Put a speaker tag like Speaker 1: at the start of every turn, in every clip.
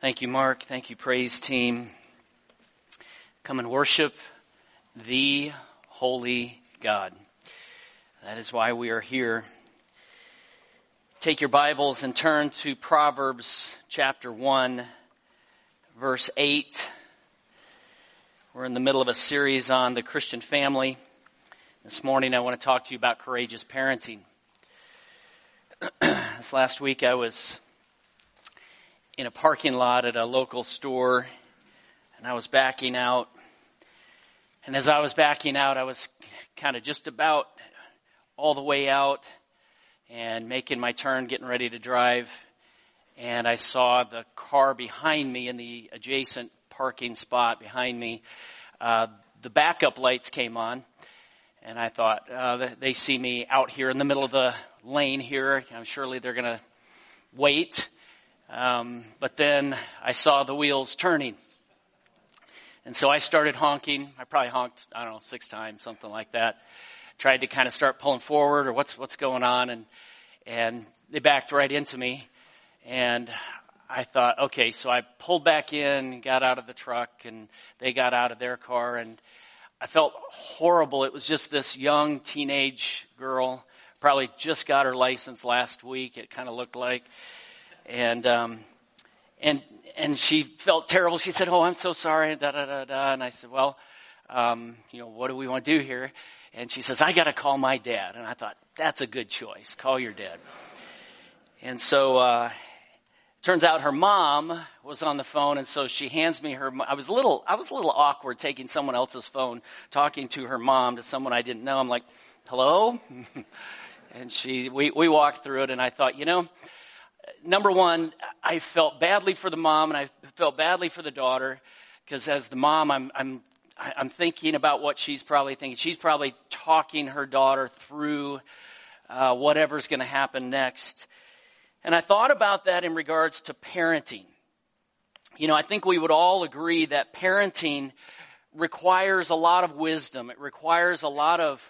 Speaker 1: Thank you, Mark. Thank you, praise team. Come and worship the holy God. That is why we are here. Take your Bibles and turn to Proverbs chapter 1, verse 8. We're in the middle of a series on the Christian family. This morning I want to talk to you about courageous parenting. This last week I was in a parking lot at a local store, and I was backing out. And as I was backing out, I was kind of just about all the way out and making my turn, getting ready to drive. And I saw the car behind me in the adjacent parking spot behind me. The backup lights came on, and I thought, they see me out here in the middle of the lane here. Surely they're going to wait. But then I saw the wheels turning. And so I started honking. I probably honked, 6 times, something like that. Tried to kind of start pulling forward or what's going on. And they backed right into me. And I thought, okay, so I pulled back in, got out of the truck, and they got out of their car. And I felt horrible. It was just this young teenage girl, probably just got her license last week, it kind of looked like. And she felt terrible. She said, "Oh, I'm so sorry." And I said, "Well, what do we want to do here?" And she says, "I got to call my dad." And I thought, that's a good choice. Call your dad. And so, turns out her mom was on the phone. And so she hands me I was a little awkward taking someone else's phone, talking to her mom, to someone I didn't know. I'm like, "Hello?" And we walked through it, and I thought, number one, I felt badly for the mom, and I felt badly for the daughter, because as the mom, I'm thinking about what she's probably thinking. She's probably talking her daughter through whatever's going to happen next. And I thought about that in regards to parenting. I think we would all agree that parenting requires a lot of wisdom. It requires a lot of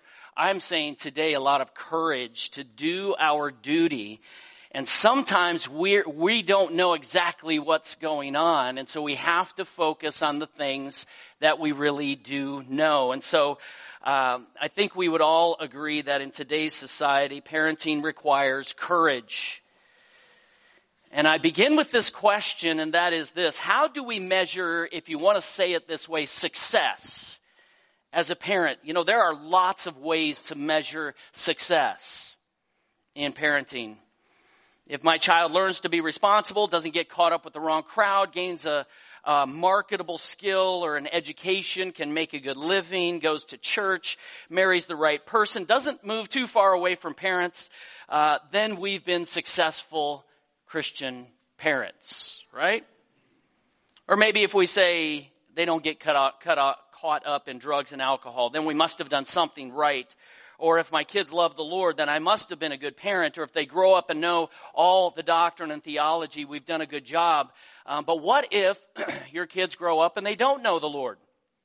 Speaker 1: courage to do our duty. And sometimes we don't know exactly what's going on, and so we have to focus on the things that we really do know. And so I think we would all agree that in today's society, parenting requires courage. And I begin with this question, and that is this: how do we measure, if you want to say it this way, success as a parent? There are lots of ways to measure success in parenting. If my child learns to be responsible, doesn't get caught up with the wrong crowd, gains a marketable skill or an education, can make a good living, goes to church, marries the right person, doesn't move too far away from parents, then we've been successful Christian parents, right? Or maybe if we say they don't get caught up in drugs and alcohol, then we must have done something right. Or if my kids love the Lord, then I must have been a good parent. Or if they grow up and know all the doctrine and theology, we've done a good job. But what if your kids grow up and they don't know the Lord?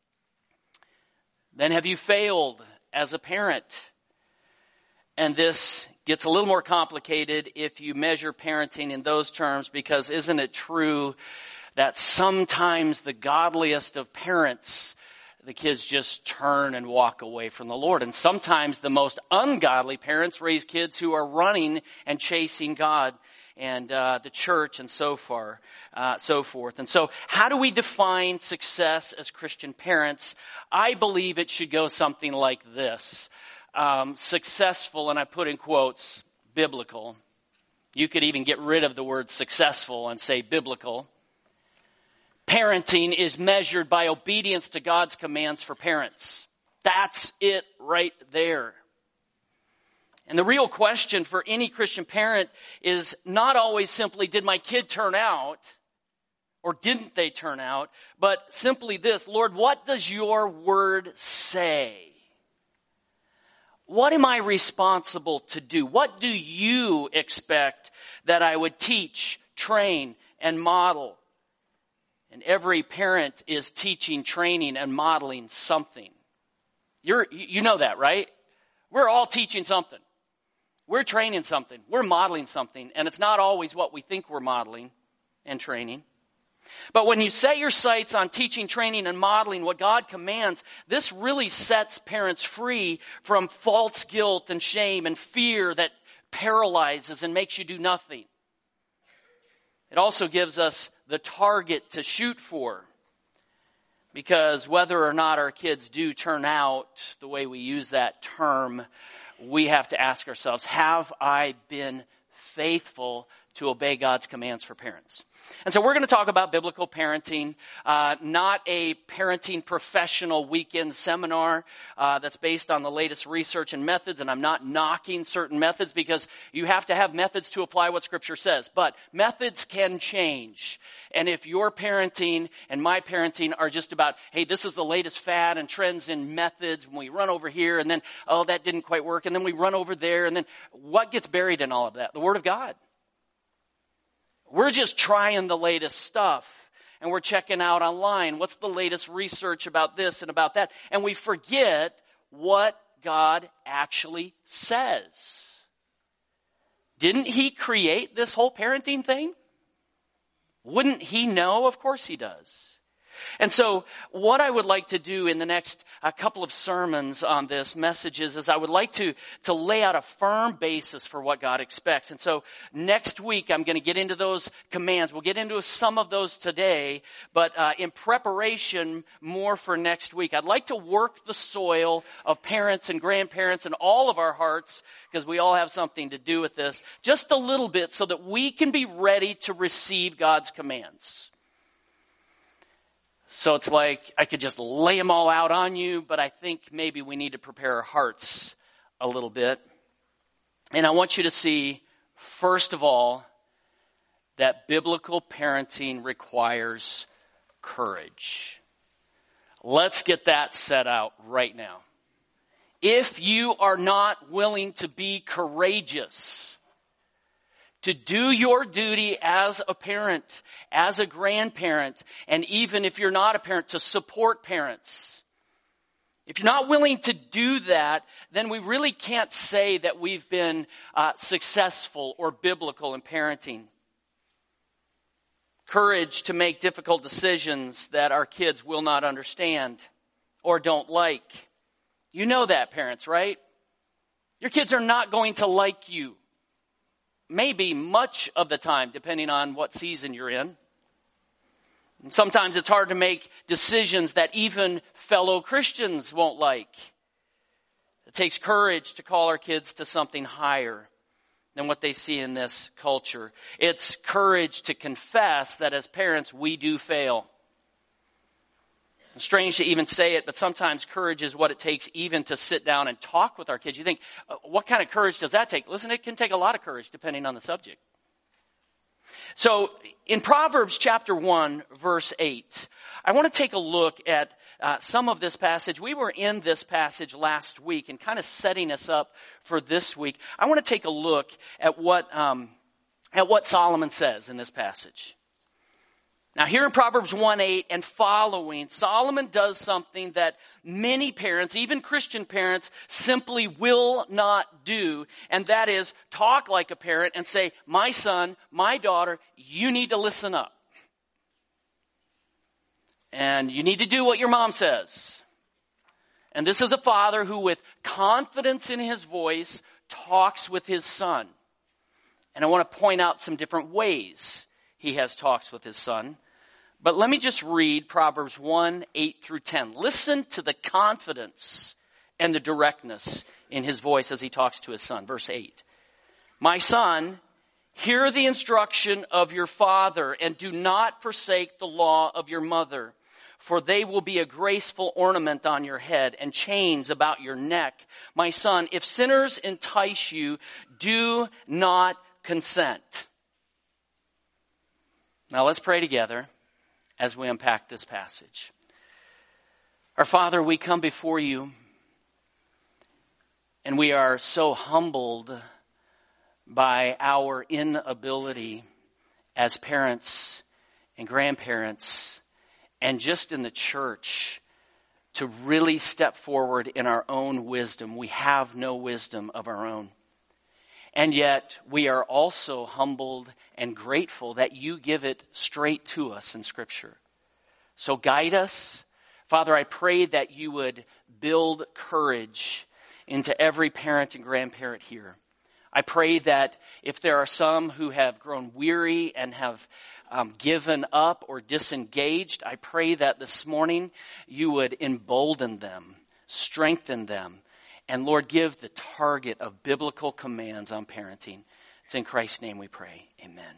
Speaker 1: Then have you failed as a parent? And this gets a little more complicated if you measure parenting in those terms, because isn't it true that sometimes the godliest of parents, the kids just turn and walk away from the Lord? And sometimes the most ungodly parents raise kids who are running and chasing God and the church and so forth. And so how do we define success as Christian parents? I believe it should go something like this. Successful, and I put in quotes, biblical. You could even get rid of the word successful and say biblical. Parenting is measured by obedience to God's commands for parents. That's it right there. And the real question for any Christian parent is not always simply, did my kid turn out or didn't they turn out? But simply this: Lord, what does your word say? What am I responsible to do? What do you expect that I would teach, train, and model? And every parent is teaching, training, and modeling something. You know that, right? We're all teaching something. We're training something. We're modeling something. And it's not always what we think we're modeling and training. But when you set your sights on teaching, training, and modeling what God commands, this really sets parents free from false guilt and shame and fear that paralyzes and makes you do nothing. It also gives us the target to shoot for. Because whether or not our kids do turn out the way we use that term, we have to ask ourselves, have I been faithful to obey God's commands for parents? And so we're going to talk about biblical parenting, not a parenting professional weekend seminar that's based on the latest research and methods. And I'm not knocking certain methods because you have to have methods to apply what Scripture says. But methods can change. And if your parenting and my parenting are just about, hey, this is the latest fad and trends in methods, when we run over here and then, oh, that didn't quite work, and then we run over there, and then what gets buried in all of that? The Word of God. We're just trying the latest stuff, and we're checking out online. What's the latest research about this and about that? And we forget what God actually says. Didn't He create this whole parenting thing? Wouldn't He know? Of course He does. And so what I would like to do in the next couple of sermons on this message is I would like to lay out a firm basis for what God expects. And so next week I'm going to get into those commands. We'll get into some of those today, but in preparation more for next week, I'd like to work the soil of parents and grandparents and all of our hearts, because we all have something to do with this, just a little bit so that we can be ready to receive God's commands. So it's like I could just lay them all out on you, but I think maybe we need to prepare our hearts a little bit. And I want you to see, first of all, that biblical parenting requires courage. Let's get that set out right now. If you are not willing to be courageous, to do your duty as a parent, as a grandparent, and even if you're not a parent, to support parents. If you're not willing to do that, then we really can't say that we've been successful or biblical in parenting. Courage to make difficult decisions that our kids will not understand or don't like. You know that, parents, right? Your kids are not going to like you. Maybe much of the time, depending on what season you're in. And sometimes it's hard to make decisions that even fellow Christians won't like. It takes courage to call our kids to something higher than what they see in this culture. It's courage to confess that as parents we do fail. It's strange to even say it, but sometimes courage is what it takes even to sit down and talk with our kids. You think, what kind of courage does that take? Listen, it can take a lot of courage depending on the subject. So in Proverbs chapter 1, verse 8, I want to take a look at some of this passage. We were in this passage last week and kind of setting us up for this week. I want to take a look at what Solomon says in this passage. Now here in Proverbs 1:8 and following, Solomon does something that many parents, even Christian parents, simply will not do. And that is talk like a parent and say, my son, my daughter, you need to listen up. And you need to do what your mom says. And this is a father who with confidence in his voice talks with his son. And I want to point out some different ways he has talks with his son. But let me just read Proverbs 1:8 through 10. Listen to the confidence and the directness in his voice as he talks to his son. Verse 8. My son, hear the instruction of your father and do not forsake the law of your mother. For they will be a graceful ornament on your head and chains about your neck. My son, if sinners entice you, do not consent. Now let's pray together as we unpack this passage. Our Father, we come before you and we are so humbled by our inability as parents and grandparents and just in the church to really step forward in our own wisdom. We have no wisdom of our own. And yet we are also humbled and grateful that you give it straight to us in Scripture. So guide us. Father, I pray that you would build courage into every parent and grandparent here. I pray that if there are some who have grown weary and have given up or disengaged, I pray that this morning you would embolden them, strengthen them, and Lord, give the target of biblical commands on parenting. It's in Christ's name we pray. Amen.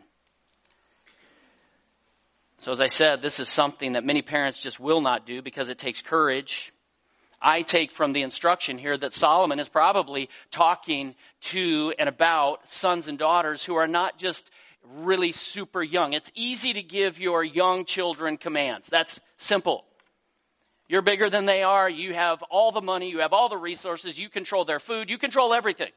Speaker 1: So as I said, this is something that many parents just will not do because it takes courage. I take from the instruction here that Solomon is probably talking to and about sons and daughters who are not just really super young. It's easy to give your young children commands. That's simple. You're bigger than they are. You have all the money. You have all the resources. You control their food. You control everything.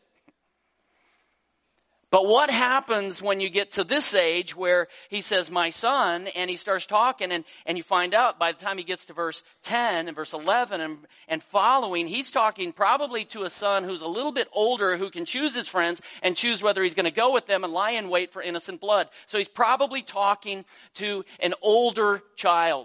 Speaker 1: But what happens when you get to this age where he says, my son, and he starts talking and you find out by the time he gets to verse 10 and verse 11 and following, he's talking probably to a son who's a little bit older who can choose his friends and choose whether he's going to go with them and lie in wait for innocent blood. So he's probably talking to an older child.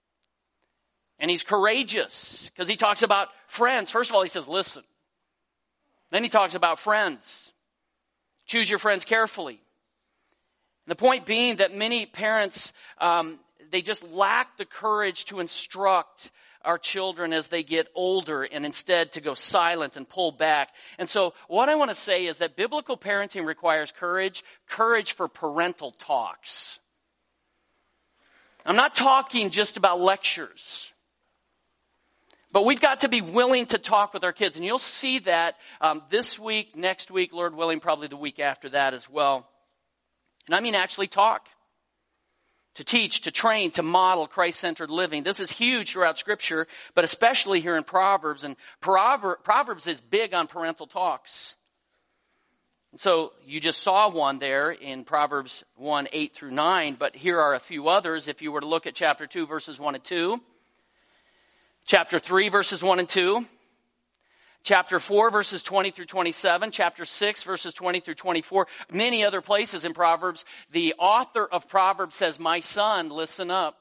Speaker 1: And he's courageous because he talks about friends. First of all, he says, listen. Then he talks about friends. Choose your friends carefully. And the point being that many parents, they just lack the courage to instruct our children as they get older and instead to go silent and pull back. And so what I want to say is that biblical parenting requires courage for parental talks. I'm not talking just about lectures. But we've got to be willing to talk with our kids. And you'll see that this week, next week, Lord willing, probably the week after that as well. And I mean actually talk. To teach, to train, to model Christ-centered living. This is huge throughout Scripture, but especially here in Proverbs. And Proverbs is big on parental talks. So you just saw one there in Proverbs 1, 8 through 9. But here are a few others. If you were to look at chapter 2, verses 1 and 2. Chapter 3, verses 1 and 2. Chapter 4, verses 20 through 27. Chapter 6, verses 20 through 24. Many other places in Proverbs. The author of Proverbs says, my son, listen up.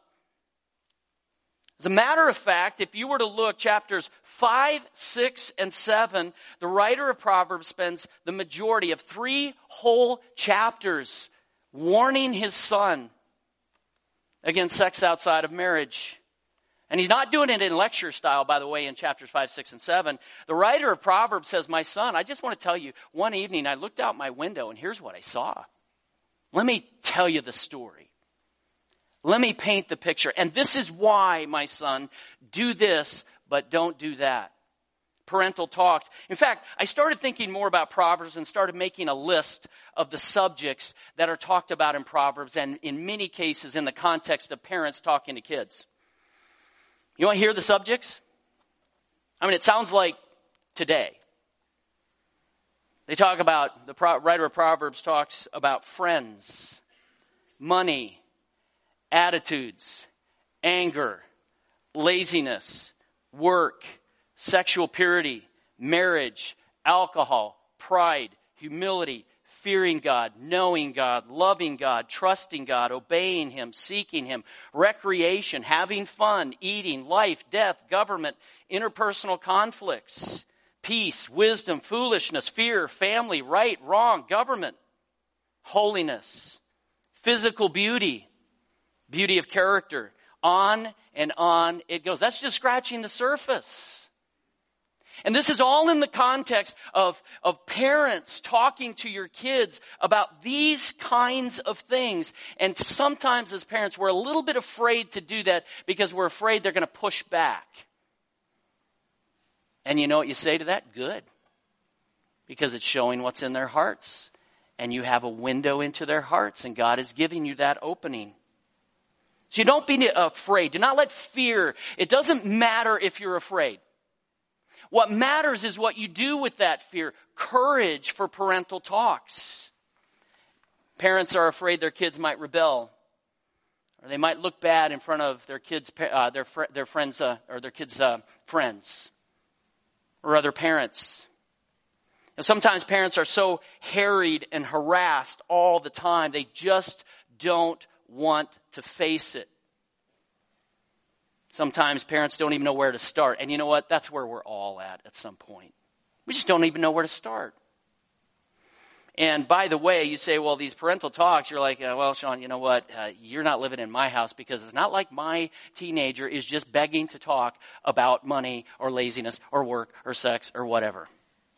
Speaker 1: As a matter of fact, if you were to look chapters 5, 6, and 7, the writer of Proverbs spends the majority of 3 whole chapters warning his son against sex outside of marriage. And he's not doing it in lecture style, by the way, in chapters 5, 6, and 7. The writer of Proverbs says, my son, I just want to tell you, one evening I looked out my window and here's what I saw. Let me tell you the story. Let me paint the picture. And this is why, my son, do this, but don't do that. Parental talks. In fact, I started thinking more about Proverbs and started making a list of the subjects that are talked about in Proverbs and in many cases in the context of parents talking to kids. You want to hear the subjects? I mean, it sounds like today. They talk about, the writer of Proverbs talks about friends, money, attitudes, anger, laziness, work, sexual purity, marriage, alcohol, pride, humility, fearing God, knowing God, loving God, trusting God, obeying Him, seeking Him, recreation, having fun, eating, life, death, government, interpersonal conflicts, peace, wisdom, foolishness, fear, family, right, wrong, government, holiness, physical beauty, beauty of character, on and on it goes. That's just scratching the surface. And this is all in the context of parents talking to your kids about these kinds of things. And sometimes as parents, we're a little bit afraid to do that because we're afraid they're going to push back. And you know what you say to that? Good. Because it's showing what's in their hearts. And you have a window into their hearts, and God is giving you that opening. So you don't be afraid. Do not let fear, it doesn't matter if you're afraid. What matters is what you do with that fear. Courage for parental talks. Parents are afraid their kids might rebel, or they might look bad in front of their kids, their friends, or their kids' friends, or other parents. And sometimes parents are so harried and harassed all the time, they just don't want to face it. Sometimes parents don't even know where to start. And you know what? That's where we're all at some point. We just don't even know where to start. And by the way, you say, well, these parental talks, you're like, well, Sean, you know what? You're not living in my house, because it's not like my teenager is just begging to talk about money or laziness or work or sex or whatever.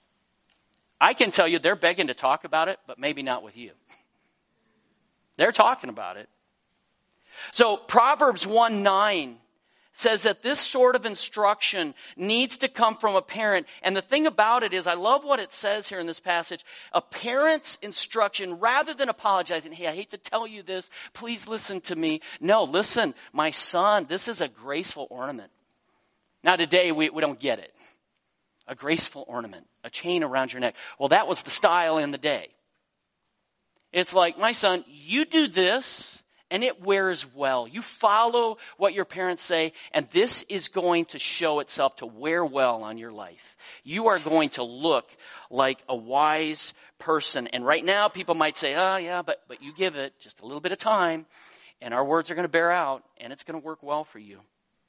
Speaker 1: I can tell you they're begging to talk about it, but maybe not with you. They're talking about it. So Proverbs 1:9 says that this sort of instruction needs to come from a parent. And the thing about it is, I love what it says here in this passage. A parent's instruction, rather than apologizing, hey, I hate to tell you this, please listen to me. No, listen, my son, this is a graceful ornament. Now today, we don't get it. A graceful ornament, a chain around your neck. Well, that was the style in the day. It's like, my son, you do this, and it wears well. You follow what your parents say, and this is going to show itself to wear well on your life. You are going to look like a wise person. And right now, people might say, oh yeah, but you give it just a little bit of time, and our words are going to bear out, and it's going to work well for you.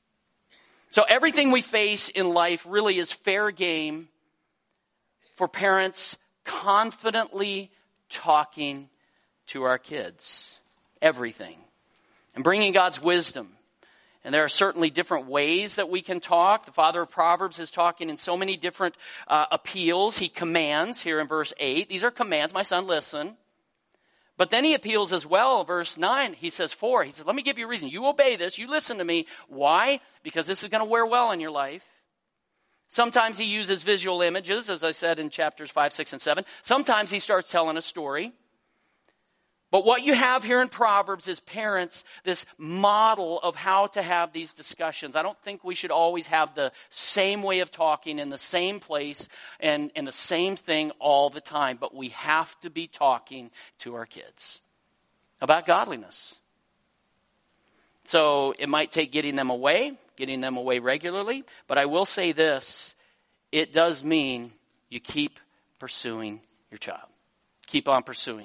Speaker 1: So everything we face in life really is fair game for parents confidently talking to our kids. Everything. And bringing God's wisdom. And there are certainly different ways that we can talk. The father of Proverbs is talking in so many different appeals. He commands here in verse 8. These are commands. My son, listen. But then he appeals as well. Verse 9, he says 4. He says, let me give you a reason. You obey this. You listen to me. Why? Because this is going to wear well in your life. Sometimes he uses visual images, as I said in chapters 5, 6, and 7. Sometimes he starts telling a story. But what you have here in Proverbs is parents, this model of how to have these discussions. I don't think we should always have the same way of talking in the same place and the same thing all the time. But we have to be talking to our kids about godliness. So it might take getting them away regularly. But I will say this, it does mean you keep pursuing your child. Keep on pursuing.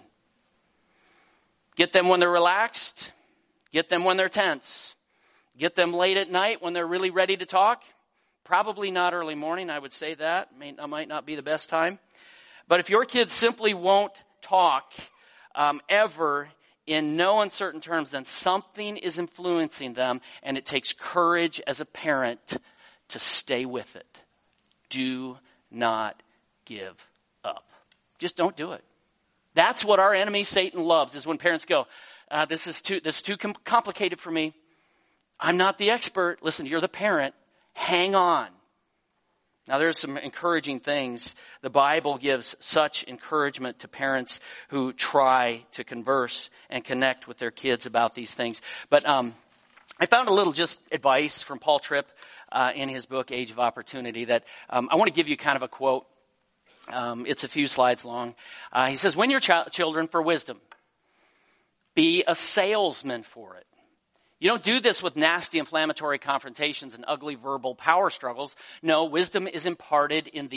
Speaker 1: Get them when they're relaxed. Get them when they're tense. Get them late at night when they're really ready to talk. Probably not early morning, I would say that. Might not be the best time. But if your kids simply won't talk ever in no uncertain terms, then something is influencing them, and it takes courage as a parent to stay with it. Do not give up. Just don't do it. That's what our enemy Satan loves, is when parents go, this is too complicated for me. I'm not the expert. Listen, you're the parent. Hang on. Now there's some encouraging things. The Bible gives such encouragement to parents who try to converse and connect with their kids about these things. But I found a little just advice from Paul Tripp in his book, Age of Opportunity, that I want to give you kind of a quote. It's a few slides long. He says, win your children for wisdom. Be a salesman for it. You don't do this with nasty inflammatory confrontations and ugly verbal power struggles. No wisdom is imparted in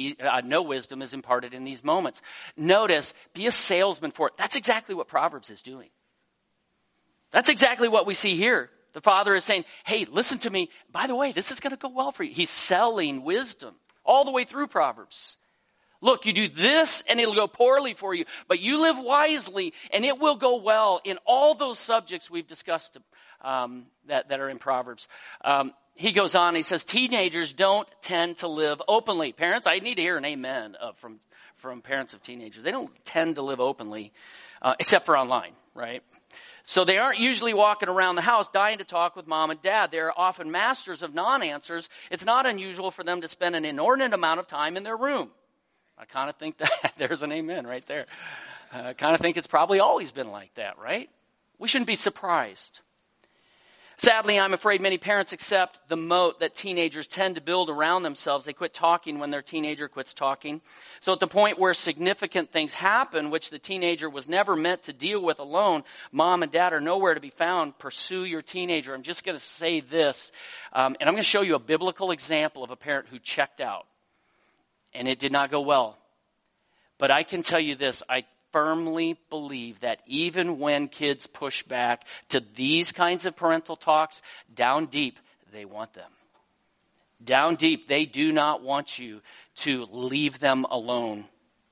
Speaker 1: these moments. Notice, be a salesman for it. That's exactly what Proverbs is doing. That's exactly what we see here. The father is saying, hey, listen to me. By the way, this is going to go well for you. He's selling wisdom all the way through Proverbs. Look, you do this and it'll go poorly for you, but you live wisely and it will go well in all those subjects we've discussed that are in Proverbs. He goes on, he says, teenagers don't tend to live openly. Parents, I need to hear an amen from parents of teenagers. They don't tend to live openly, except for online, right? So they aren't usually walking around the house dying to talk with mom and dad. They're often masters of non-answers. It's not unusual for them to spend an inordinate amount of time in their room. I kind of think that, there's an amen right there. I kind of think it's probably always been like that, right? We shouldn't be surprised. Sadly, I'm afraid many parents accept the moat that teenagers tend to build around themselves. They quit talking when their teenager quits talking. So at the point where significant things happen, which the teenager was never meant to deal with alone, mom and dad are nowhere to be found. Pursue your teenager. I'm just going to say this, and I'm going to show you a biblical example of a parent who checked out. And it did not go well. But I can tell you this, I firmly believe that even when kids push back to these kinds of parental talks, down deep, they want them. Down deep, they do not want you to leave them alone.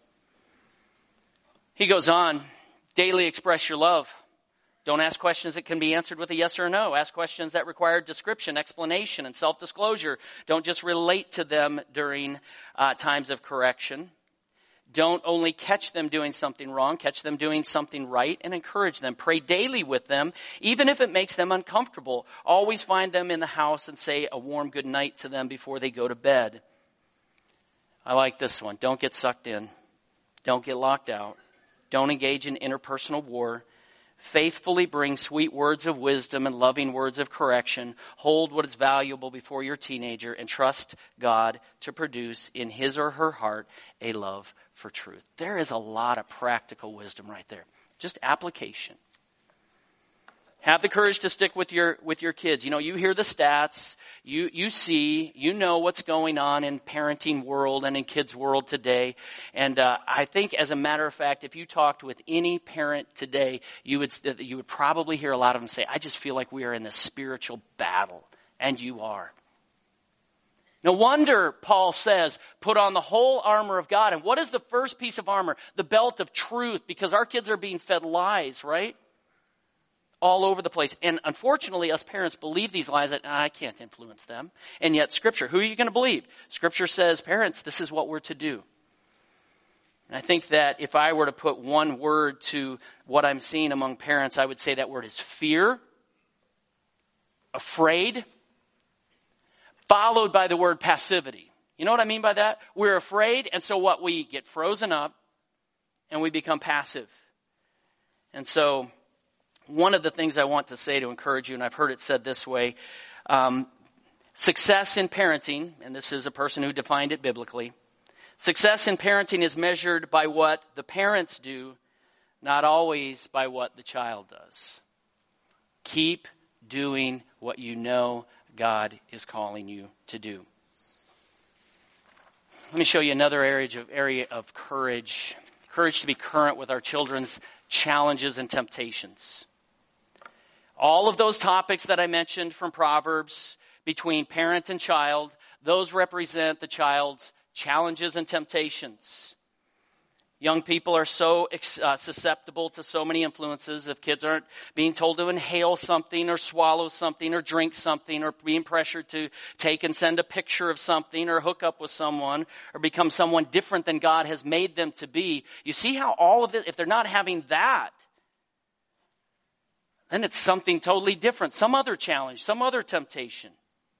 Speaker 1: He goes on, daily express your love. Don't ask questions that can be answered with a yes or a no. Ask questions that require description, explanation, and self-disclosure. Don't just relate to them during times of correction. Don't only catch them doing something wrong, catch them doing something right, and encourage them. Pray daily with them, even if it makes them uncomfortable. Always find them in the house and say a warm good night to them before they go to bed. I like this one. Don't get sucked in. Don't get locked out. Don't engage in interpersonal war. Faithfully bring sweet words of wisdom and loving words of correction. Hold what is valuable before your teenager and trust God to produce in his or her heart a love for truth. There is a lot of practical wisdom right there. Just application. Have the courage to stick with your kids. You know, you hear the stats, you see, you know what's going on in parenting world and in kids world today. And I think, as a matter of fact, if you talked with any parent today, you would probably hear a lot of them say, I just feel like we are in this spiritual battle. And you are. No wonder Paul says, put on the whole armor of God. And what is the first piece of armor? The belt of truth, because our kids are being fed lies, right? All over the place. And unfortunately, us parents believe these lies that I can't influence them. And yet Scripture, who are you going to believe? Scripture says, parents, this is what we're to do. And I think that if I were to put one word to what I'm seeing among parents, I would say that word is fear, afraid, followed by the word passivity. You know what I mean by that? We're afraid, and so what? We get frozen up, and we become passive. And so, one of the things I want to say to encourage you, and I've heard it said this way, success in parenting, and this is a person who defined it biblically, success in parenting is measured by what the parents do, not always by what the child does. Keep doing what you know God is calling you to do. Let me show you another area of courage. Courage to be current with our children's challenges and temptations. All of those topics that I mentioned from Proverbs between parent and child, those represent the child's challenges and temptations. Young people are so susceptible to so many influences. If kids aren't being told to inhale something or swallow something or drink something or being pressured to take and send a picture of something or hook up with someone or become someone different than God has made them to be. You see how all of this, if they're not having that, then it's something totally different. Some other challenge, some other temptation.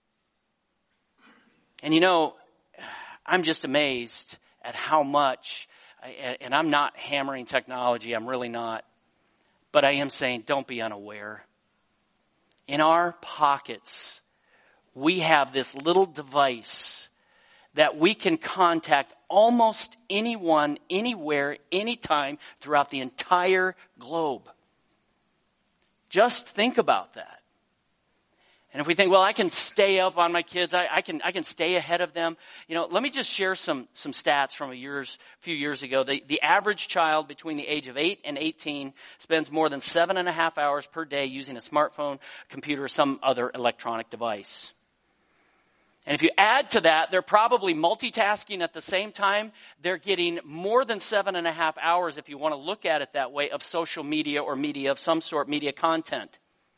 Speaker 1: And you know, I'm just amazed at how much, and I'm not hammering technology, I'm really not. But I am saying, don't be unaware. In our pockets, we have this little device that we can contact almost anyone, anywhere, anytime throughout the entire globe. Just think about that. And if we think, well, I can stay up on my kids, I can stay ahead of them. You know, let me just share some stats from a few years ago. The average child between the age of 8 and 18 spends more than 7.5 hours per day using a smartphone, computer, or some other electronic device. And if you add to that, they're probably multitasking at the same time. They're getting more than 7.5 hours, if you want to look at it that way, of social media or media of some sort, media content.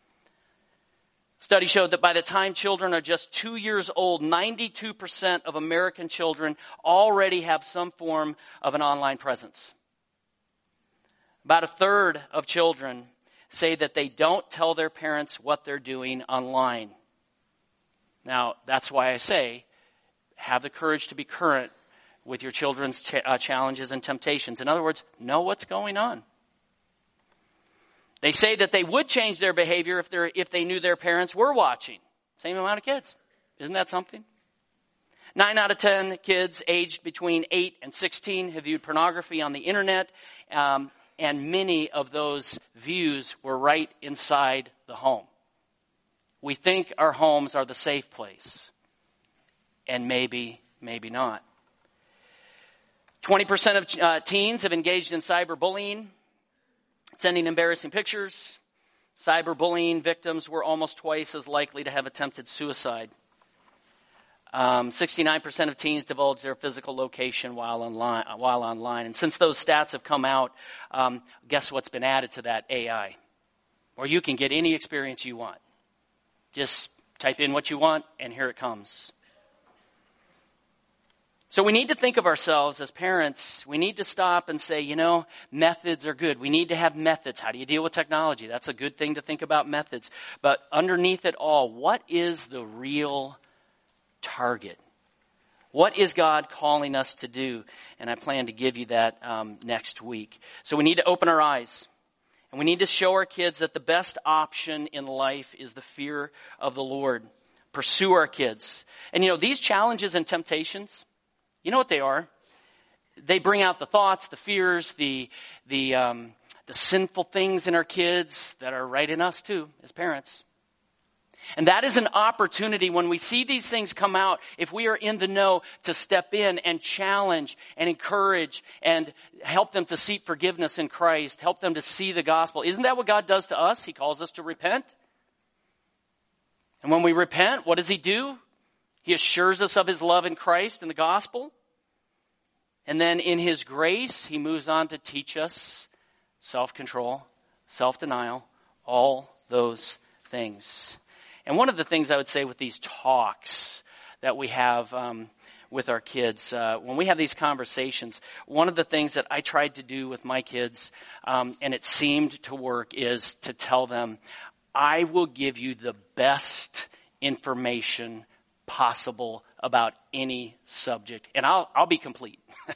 Speaker 1: Study showed that by the time children are just 2 years old, 92% of American children already have some form of an online presence. About a third of children say that they don't tell their parents what they're doing online. Now, that's why I say, have the courage to be current with your children's challenges and temptations. In other words, know what's going on. They say that they would change their behavior if they knew their parents were watching. Same amount of kids. Isn't that something? 9 out of 10 kids aged between 8 and 16 have viewed pornography on the internet, and many of those views were right inside the home. We think our homes are the safe place, and maybe not. 20% of teens have engaged in cyberbullying, sending embarrassing pictures. Cyberbullying victims were almost twice as likely to have attempted suicide. 69% of teens divulge their physical location while online. And since those stats have come out, guess what's been added to that? AI. Or you can get any experience you want. Just type in what you want, and here it comes. So we need to think of ourselves as parents. We need to stop and say, methods are good. We need to have methods. How do you deal with technology? That's a good thing to think about methods. But underneath it all, what is the real target? What is God calling us to do? And I plan to give you that next week. So we need to open our eyes. And we need to show our kids that the best option in life is the fear of the Lord. Pursue our kids. And these challenges and temptations, you know what they are? They bring out the thoughts, the fears, the sinful things in our kids that are right in us too, as parents. And that is an opportunity when we see these things come out, if we are in the know, to step in and challenge and encourage and help them to seek forgiveness in Christ, help them to see the gospel. Isn't that what God does to us? He calls us to repent. And when we repent, what does He do? He assures us of His love in Christ and the gospel. And then in His grace, He moves on to teach us self-control, self-denial, all those things. And one of the things I would say with these talks that we have with our kids, when we have these conversations, one of the things that I tried to do with my kids, and it seemed to work, is to tell them, I will give you the best information possible about any subject, and I'll be complete.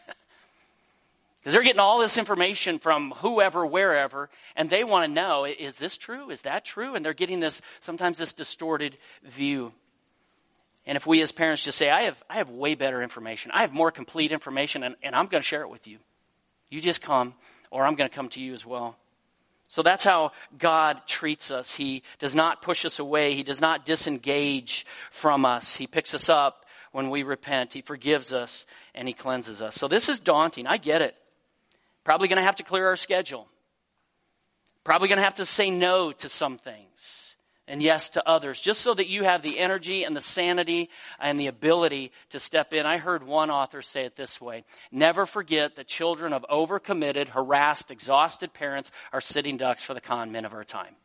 Speaker 1: Because they're getting all this information from whoever, wherever, and they want to know, is this true? Is that true? And they're getting sometimes this distorted view. And if we as parents just say, I have way better information, I have more complete information, and I'm going to share it with you. You just come, or I'm going to come to you as well. So that's how God treats us. He does not push us away. He does not disengage from us. He picks us up when we repent. He forgives us, and He cleanses us. So this is daunting. I get it. Probably going to have to clear our schedule. Probably going to have to say no to some things and yes to others, just so that you have the energy and the sanity and the ability to step in. I heard one author say it this way: never forget that children of overcommitted, harassed, exhausted parents are sitting ducks for the con men of our time.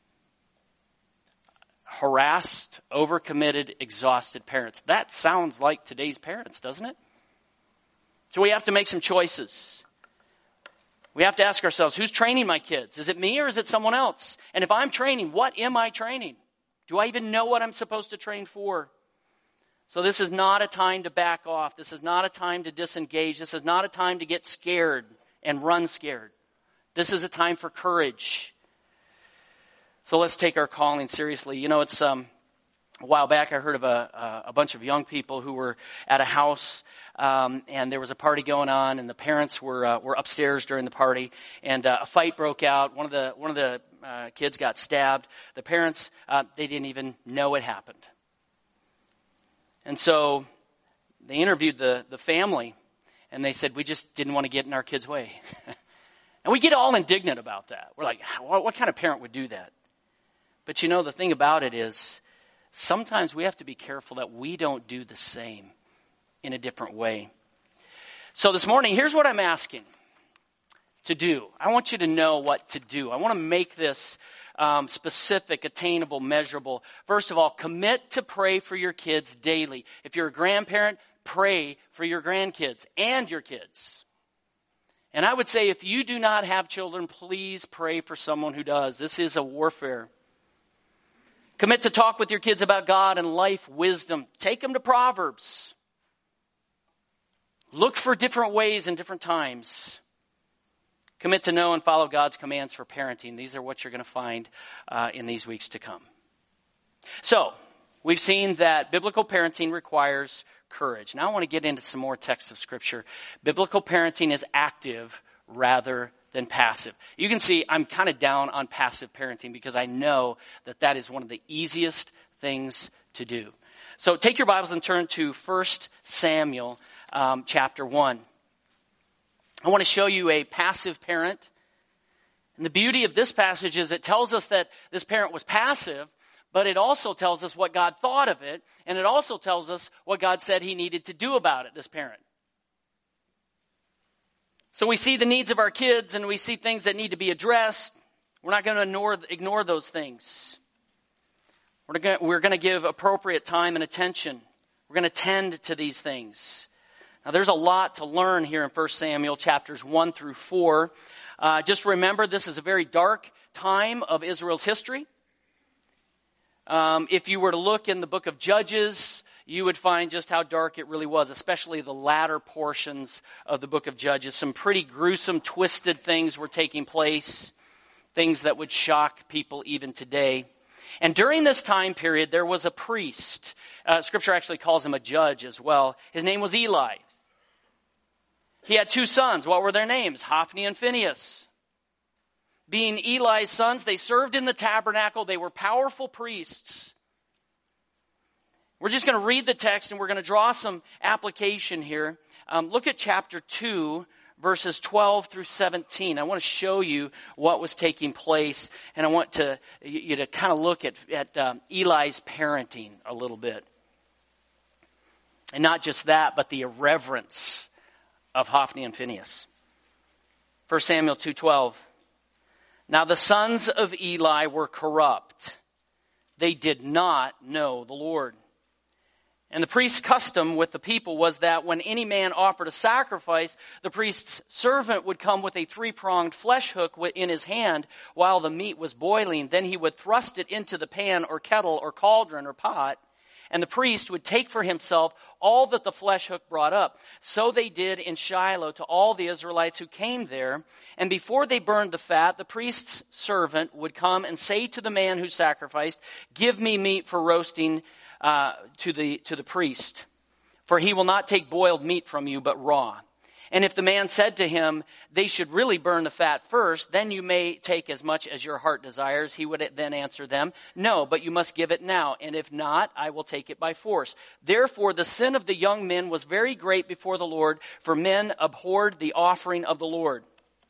Speaker 1: Harassed, overcommitted, exhausted parents. That sounds like today's parents, doesn't it? So we have to make some choices. We have to ask ourselves, who's training my kids? Is it me or is it someone else? And if I'm training, what am I training? Do I even know what I'm supposed to train for? So this is not a time to back off. This is not a time to disengage. This is not a time to get scared and run scared. This is a time for courage. So let's take our calling seriously. It's a while back I heard of a bunch of young people who were at a house, and there was a party going on, and the parents were upstairs during the party, and a fight broke out. One of the kids got stabbed. The parents they didn't even know it happened, and so they interviewed the family, and they said, we just didn't want to get in our kids' way. And we get all indignant about that. We're like, what kind of parent would do that? But the thing about it is, sometimes we have to be careful that we don't do the same in a different way. So this morning, here's what I'm asking to do. I want you to know what to do. I want to make this specific, attainable, measurable. First of all, commit to pray for your kids daily. If you're a grandparent, pray for your grandkids and your kids. And I would say if you do not have children, please pray for someone who does. This is a warfare. Commit to talk with your kids about God and life wisdom. Take them to Proverbs. Look for different ways and different times. Commit to know and follow God's commands for parenting. These are what you're going to find in these weeks to come. So, we've seen that biblical parenting requires courage. Now I want to get into some more texts of Scripture. Biblical parenting is active rather than passive. You can see I'm kind of down on passive parenting because I know that is one of the easiest things to do. So take your Bibles and turn to 1 Samuel chapter 1. I want to show you a passive parent. And the beauty of this passage is it tells us that this parent was passive, but it also tells us what God thought of it, and it also tells us what God said he needed to do about it, this parent. So we see the needs of our kids, and we see things that need to be addressed. We're not going to ignore those things. We're going to give appropriate time and attention. We're going to tend to these things. Now, there's a lot to learn here in 1 Samuel chapters 1 through 4. Just remember, this is a very dark time of Israel's history. If you were to look in the book of Judges, you would find just how dark it really was, especially the latter portions of the book of Judges. Some pretty gruesome, twisted things were taking place, things that would shock people even today. And during this time period, there was a priest. Scripture actually calls him a judge as well. His name was Eli. He had 2 sons. What were their names? Hophni and Phinehas. Being Eli's sons, they served in the tabernacle. They were powerful priests. We're just going to read the text and we're going to draw some application here. Look at chapter 2, verses 12 through 17. I want to show you what was taking place, and I want you to kind of look at Eli's parenting a little bit. And not just that, but the irreverence of Hophni and Phinehas. 1 Samuel 2:12. Now the sons of Eli were corrupt. They did not know the Lord. And the priest's custom with the people was that when any man offered a sacrifice, the priest's servant would come with a 3-pronged flesh hook in his hand while the meat was boiling. Then he would thrust it into the pan or kettle or cauldron or pot. And the priest would take for himself all that the flesh hook brought up. So they did in Shiloh to all the Israelites who came there. And before they burned the fat, the priest's servant would come and say to the man who sacrificed, "Give me meat for roasting to the priest. For he will not take boiled meat from you, but raw." And if the man said to him, "They should really burn the fat first, then you may take as much as your heart desires," he would then answer them, "No, but you must give it now, and if not, I will take it by force." Therefore the sin of the young men was very great before the Lord, for men abhorred the offering of the Lord.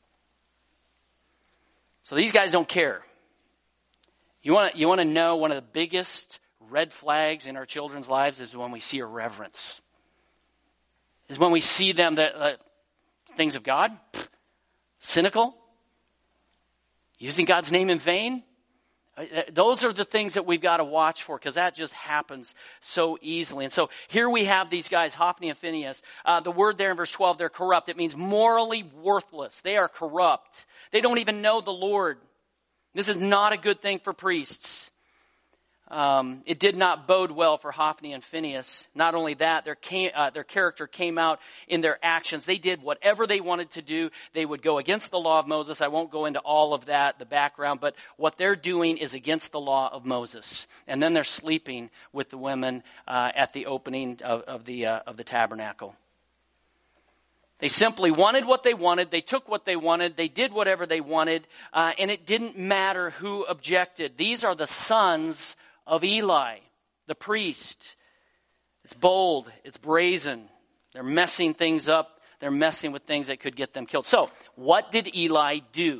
Speaker 1: So these guys don't care. You want to know one of the biggest red flags in our children's lives is when we see irreverence. Is when we see them that things of God, cynical, using God's name in vain. Those are the things that we've got to watch for, because that just happens so easily. And so here we have these guys, Hophni and Phinehas. The word there in verse 12, they're corrupt. It means morally worthless. They are corrupt. They don't even know the Lord. This is not a good thing for priests. It did not bode well for Hophni and Phinehas. Not only that, their character came out in their actions. They did whatever they wanted to do. They would go against the law of Moses. I won't go into all of that, the background, but what they're doing is against the law of Moses. And then they're sleeping with the women at the opening of the tabernacle. They simply wanted what they wanted. They took what they wanted. They did whatever they wanted. And it didn't matter who objected. These are the sons of Eli, the priest. It's bold. It's brazen. They're messing things up. They're messing with things that could get them killed. So, what did Eli do?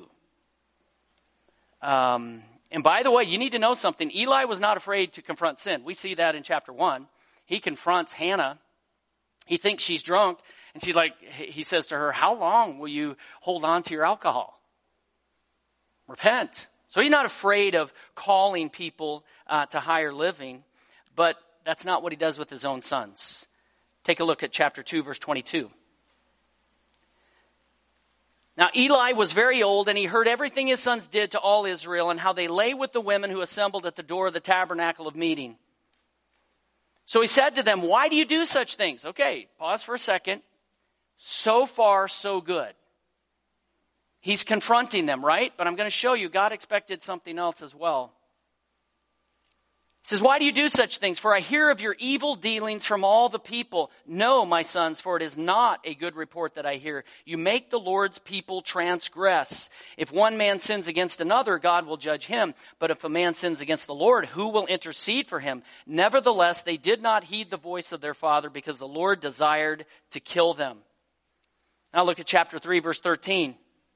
Speaker 1: And by the way, you need to know something. Eli was not afraid to confront sin. We see that in chapter 1. He confronts Hannah. He thinks she's drunk. And she's like, he says to her, "How long will you hold on to your alcohol? Repent." So he's not afraid of calling people to higher living, but that's not what he does with his own sons. Take a look at chapter 2, verse 22. Now Eli was very old, and he heard everything his sons did to all Israel, and how they lay with the women who assembled at the door of the tabernacle of meeting. So he said to them, "Why do you do such things?" Okay, pause for a second. So far, so good. He's confronting them, right? But I'm going to show you God expected something else as well. He says, "Why do you do such things? For I hear of your evil dealings from all the people. No, my sons, for it is not a good report that I hear. You make the Lord's people transgress. If one man sins against another, God will judge him. But if a man sins against the Lord, who will intercede for him?" Nevertheless, they did not heed the voice of their father, because the Lord desired to kill them. Now look at chapter 3, verse 13.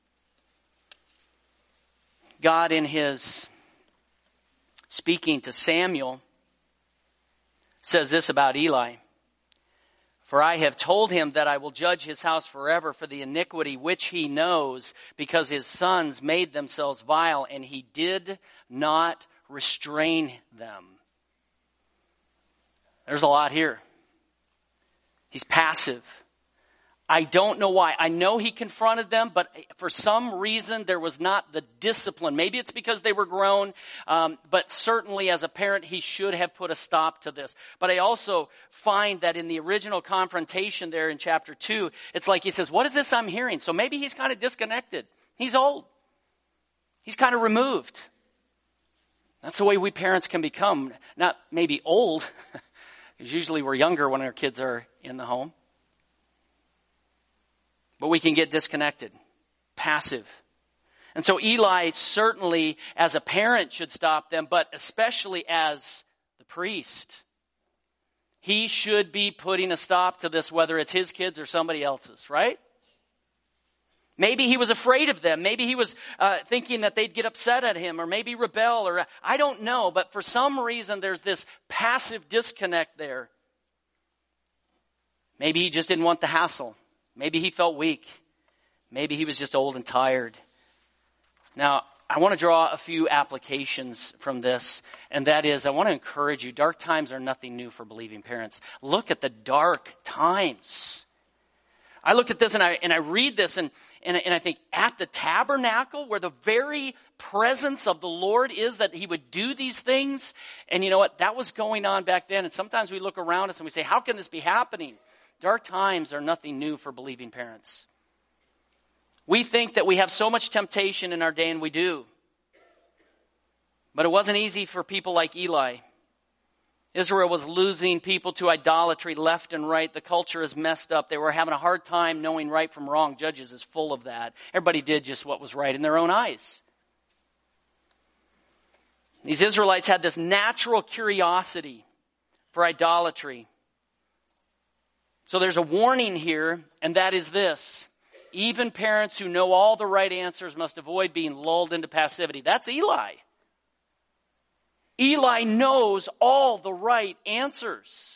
Speaker 1: God, in his speaking to Samuel, says this about Eli. For I have told him that I will judge his house forever for the iniquity which he knows, because his sons made themselves vile, and he did not restrain them. There's a lot here. He's passive. I don't know why. I know he confronted them, but for some reason there was not the discipline. Maybe it's because they were grown, but certainly as a parent he should have put a stop to this. But I also find that in the original confrontation there in chapter 2, it's like he says, what is this I'm hearing? So maybe he's kind of disconnected. He's old. He's kind of removed. That's the way we parents can become. Not maybe old, because usually we're younger when our kids are in the home. But we can get disconnected, passive. And so Eli certainly as a parent should stop them, but especially as the priest. He should be putting a stop to this, whether it's his kids or somebody else's, right? Maybe he was afraid of them. Maybe he was thinking that they'd get upset at him or maybe rebel, or I don't know. But for some reason there's this passive disconnect there. Maybe he just didn't want the hassle. Maybe he felt weak. Maybe he was just old and tired. Now, I want to draw a few applications from this, and that is, I want to encourage you, dark times are nothing new for believing parents. Look at the dark times. I look at this and I read this and I think, at the tabernacle where the very presence of the Lord is, that he would do these things. And you know what? That was going on back then. And sometimes we look around us and we say, how can this be happening? Dark times are nothing new for believing parents. We think that we have so much temptation in our day, and we do. But it wasn't easy for people like Eli. Israel was losing people to idolatry left and right. The culture is messed up. They were having a hard time knowing right from wrong. Judges is full of that. Everybody did just what was right in their own eyes. These Israelites had this natural curiosity for idolatry. So there's a warning here, and that is this. Even parents who know all the right answers must avoid being lulled into passivity. That's Eli. Eli knows all the right answers.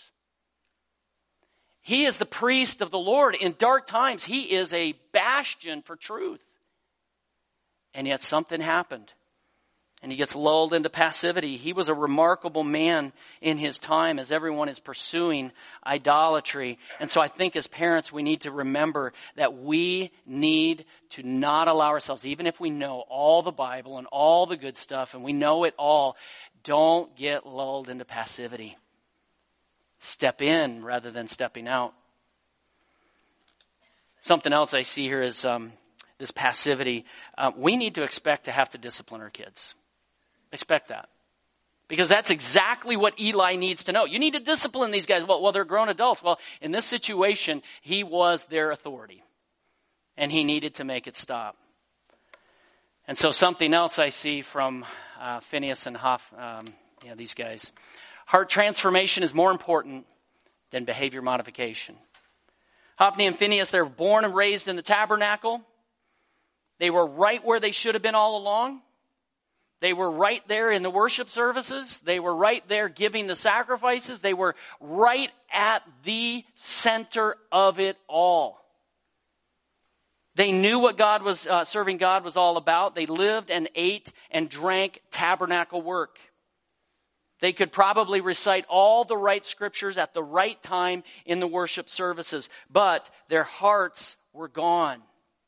Speaker 1: He is the priest of the Lord. In dark times, he is a bastion for truth. And yet something happened. And he gets lulled into passivity. He was a remarkable man in his time as everyone is pursuing idolatry. And so I think as parents we need to remember that we need to not allow ourselves, even if we know all the Bible and all the good stuff and we know it all, don't get lulled into passivity. Step in rather than stepping out. Something else I see here is this passivity. We need to expect to have to discipline our kids. Expect that. Because that's exactly what Eli needs to know. You need to discipline these guys. Well, they're grown adults. Well, in this situation, he was their authority. And he needed to make it stop. And so something else I see from Phinehas and these guys. Heart transformation is more important than behavior modification. Hophni and Phinehas, they were born and raised in the tabernacle. They were right where they should have been all along. They were right there in the worship services. They were right there giving the sacrifices. They were right at the center of it all. They knew what God was serving God was all about. They lived and ate and drank tabernacle work. They could probably recite all the right scriptures at the right time in the worship services, but their hearts were gone.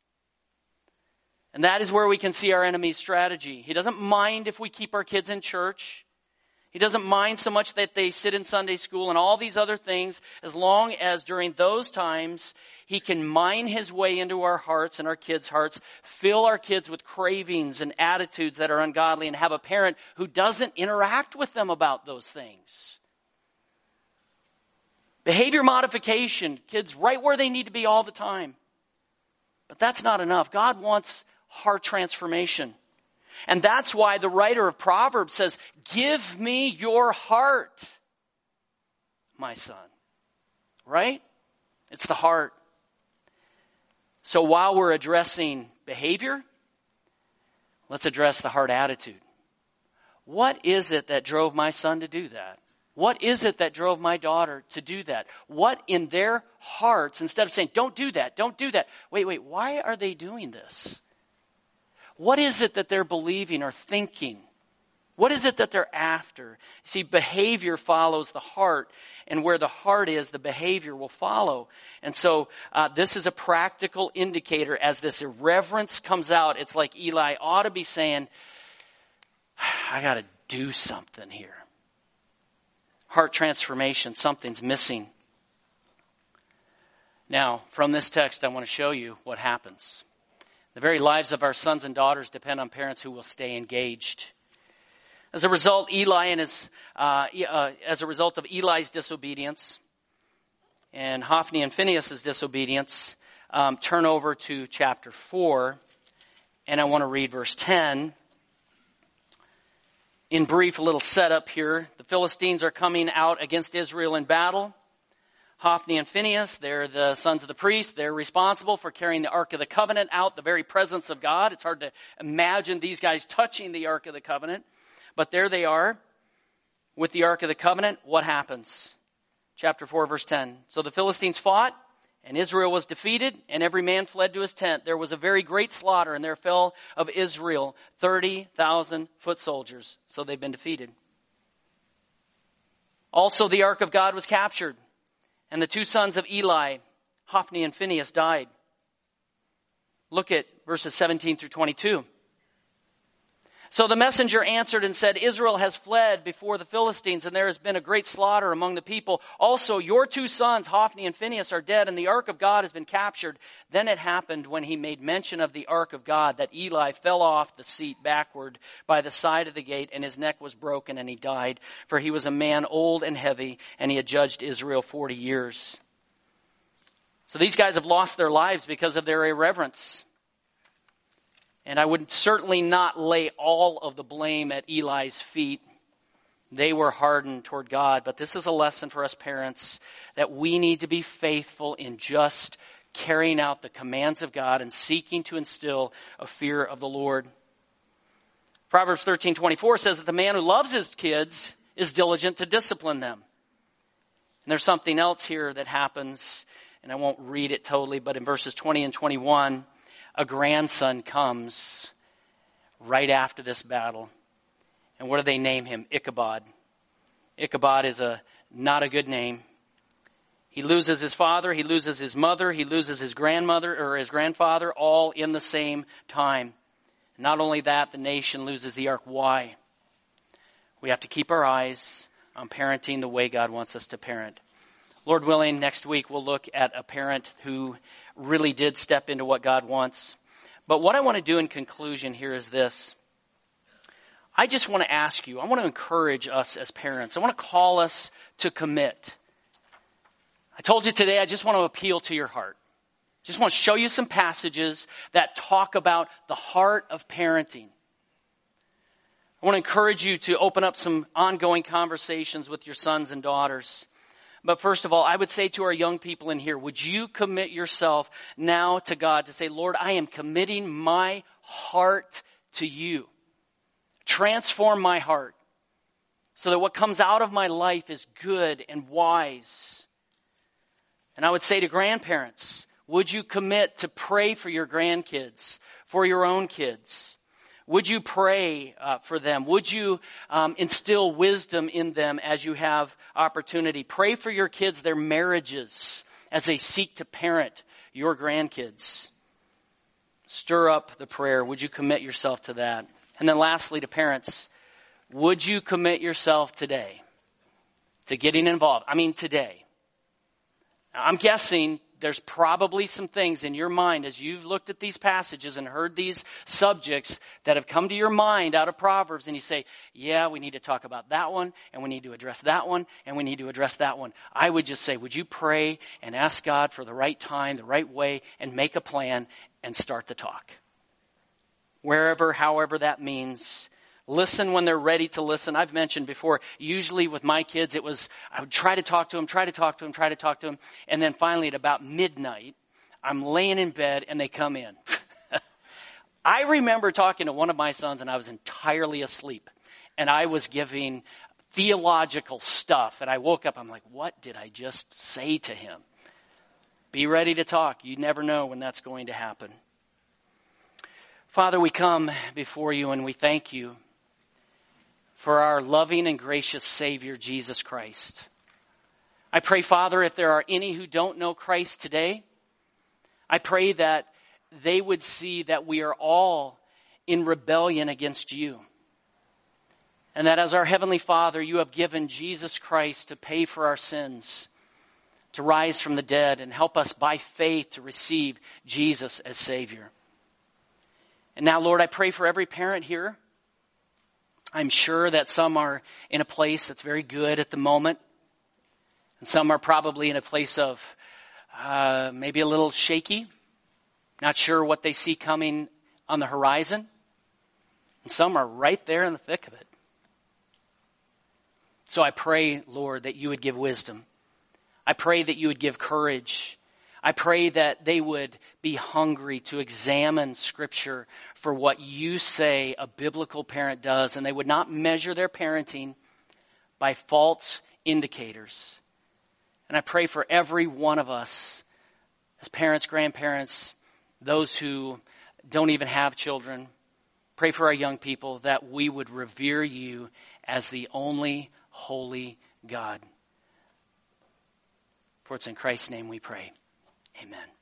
Speaker 1: And that is where we can see our enemy's strategy. He doesn't mind if we keep our kids in church. He doesn't mind so much that they sit in Sunday school and all these other things, as long as during those times he can mine his way into our hearts and our kids' hearts, fill our kids with cravings and attitudes that are ungodly, and have a parent who doesn't interact with them about those things. Behavior modification, kids right where they need to be all the time. But that's not enough. God wants heart transformation. And that's why the writer of Proverbs says, give me your heart, my son. Right? It's the heart. So while we're addressing behavior, let's address the heart attitude. What is it that drove my son to do that? What is it that drove my daughter to do that? What in their hearts, instead of saying, don't do that, don't do that. Wait, why are they doing this? What is it that they're believing or thinking? What is it that they're after? See, behavior follows the heart, and where the heart is, the behavior will follow. And so this is a practical indicator as this irreverence comes out. It's like Eli ought to be saying, I got to do something here. Heart transformation, something's missing. Now, from this text, I want to show you what happens. The very lives of our sons and daughters depend on parents who will stay engaged. As a result, as a result of Eli's disobedience and Hophni and Phinehas' disobedience, turn over to chapter 4, and I want to read verse 10. In brief, a little setup here. The Philistines are coming out against Israel in battle. Hophni and Phinehas, they're the sons of the priest. They're responsible for carrying the Ark of the Covenant out, the very presence of God. It's hard to imagine these guys touching the Ark of the Covenant. But there they are with the Ark of the Covenant. What happens? Chapter 4, verse 10. So the Philistines fought, and Israel was defeated, and every man fled to his tent. There was a very great slaughter, and there fell of Israel 30,000 foot soldiers. So they've been defeated. Also the Ark of God was captured, and the two sons of Eli, Hophni and Phinehas, died. Look at verses 17 through 22. So the messenger answered and said, Israel has fled before the Philistines, and there has been a great slaughter among the people. Also, your two sons, Hophni and Phinehas, are dead, and the ark of God has been captured. Then it happened, when he made mention of the ark of God, that Eli fell off the seat backward by the side of the gate, and his neck was broken, and he died. For he was a man old and heavy, and he had judged Israel 40 years. So these guys have lost their lives because of their irreverence. And I would certainly not lay all of the blame at Eli's feet. They were hardened toward God. But this is a lesson for us parents, that we need to be faithful in just carrying out the commands of God and seeking to instill a fear of the Lord. Proverbs 13:24 says that the man who loves his kids is diligent to discipline them. And there's something else here that happens, and I won't read it totally, but in verses 20 and 21, a grandson comes right after this battle. And what do they name him? Ichabod. Ichabod is not a good name. He loses his father, he loses his mother, he loses his grandmother or his grandfather, all in the same time. Not only that, the nation loses the ark. Why? We have to keep our eyes on parenting the way God wants us to parent. Lord willing, next week we'll look at a parent who really did step into what God wants. But what I want to do in conclusion here is this. I just want to ask you, I want to encourage us as parents. I want to call us to commit. I told you today, I just want to appeal to your heart. Just want to show you some passages that talk about the heart of parenting. I want to encourage you to open up some ongoing conversations with your sons and daughters. But first of all, I would say to our young people in here, would you commit yourself now to God to say, Lord, I am committing my heart to you. Transform my heart so that what comes out of my life is good and wise. And I would say to grandparents, would you commit to pray for your grandkids, for your own kids? Would you pray for them? Would you instill wisdom in them as you have opportunity? Pray for your kids, their marriages, as they seek to parent your grandkids. Stir up the prayer. Would you commit yourself to that? And then lastly, to parents, would you commit yourself today to getting involved? I mean, today. Now, I'm guessing there's probably some things in your mind as you've looked at these passages and heard these subjects that have come to your mind out of Proverbs, and you say, yeah, we need to talk about that one, and we need to address that one, and we need to address that one. I would just say, would you pray and ask God for the right time, the right way, and make a plan and start the talk? Wherever, however that means. Listen when they're ready to listen. I've mentioned before, usually with my kids, I would try to talk to them, and then finally at about midnight, I'm laying in bed and they come in. I remember talking to one of my sons and I was entirely asleep. And I was giving theological stuff. And I woke up, I'm like, what did I just say to him? Be ready to talk. You never know when that's going to happen. Father, we come before you and we thank you for our loving and gracious Savior, Jesus Christ. I pray, Father, if there are any who don't know Christ today, I pray that they would see that we are all in rebellion against you. And that as our Heavenly Father, you have given Jesus Christ to pay for our sins, to rise from the dead and help us by faith to receive Jesus as Savior. And now, Lord, I pray for every parent here. I'm sure that some are in a place that's very good at the moment. And some are probably in a place of maybe a little shaky, not sure what they see coming on the horizon. And some are right there in the thick of it. So I pray, Lord, that you would give wisdom. I pray that you would give courage. I pray that they would be hungry to examine Scripture for what you say a biblical parent does, and they would not measure their parenting by false indicators. And I pray for every one of us, as parents, grandparents, those who don't even have children, pray for our young people that we would revere you as the only holy God. For it's in Christ's name we pray. Amen.